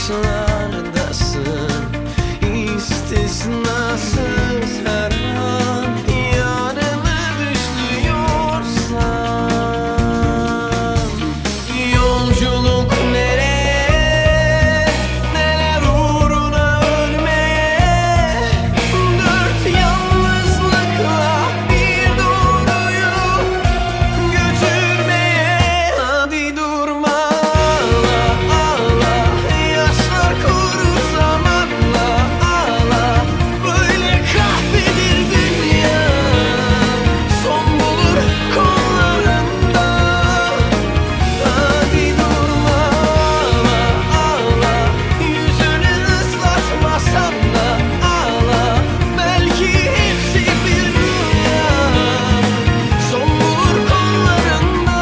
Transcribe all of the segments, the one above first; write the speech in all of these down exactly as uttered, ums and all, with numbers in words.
yaşlardasın, istisnasız her an yarını düşünüyorsan. Yolculuk nereye, neler uğruna ölmeye, dört yalnızlıkla bir doğruyu götürmeye. Hadi durma, ağla ağla, yaşlar kuru zamanla ağla. Böyle kahvedir dünya, son bulur kollarında. Hadi durma, ağla ağla, yüzünü ıslatmasan da ağla. Belki hepsi bir rüya, son bulur kollarında.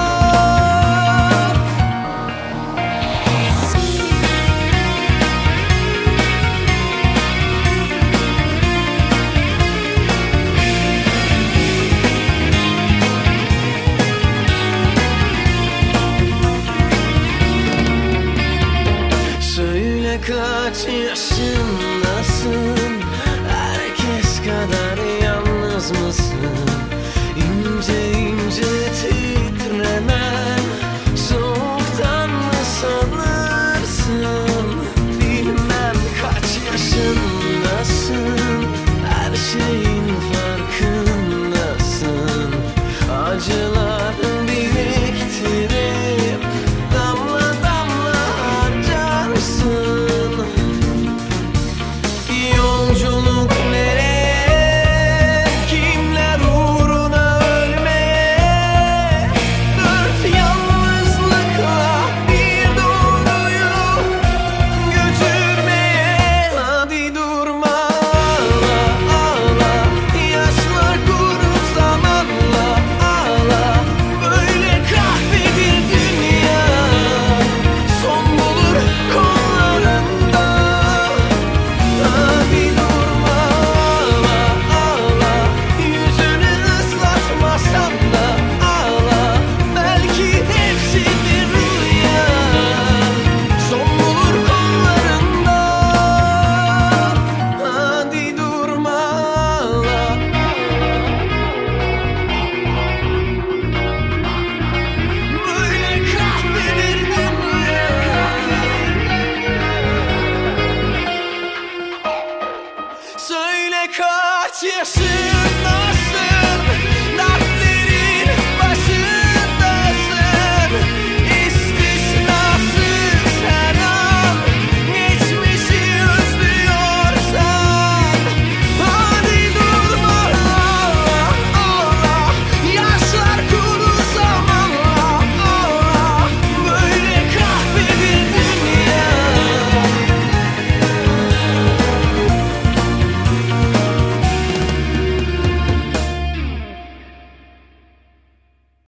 Söyle kaç yaşın